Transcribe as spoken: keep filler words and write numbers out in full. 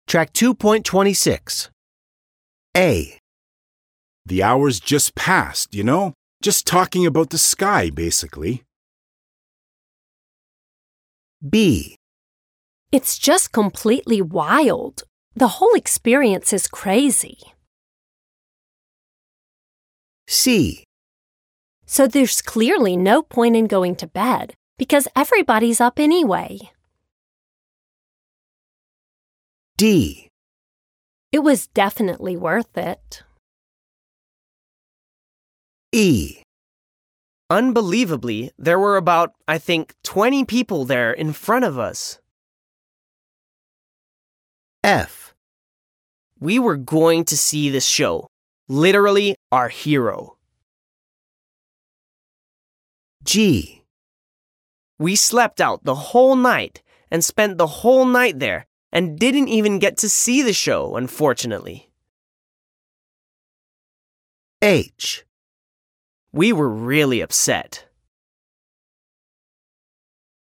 Track two point two six. A. The hours just passed, you know? Just talking about the sky, basically. B. It's just completely wild. The whole experience is crazy. C. So there's clearly no point in going to bed because everybody's up anyway. D. It was definitely worth it. E. Unbelievably, there were about, I think, twenty people there in front of us. F. We were going to see this show. Literally our hero. G. We slept out the whole night and spent the whole night there and didn't even get to see the show, unfortunately. H. We were really upset.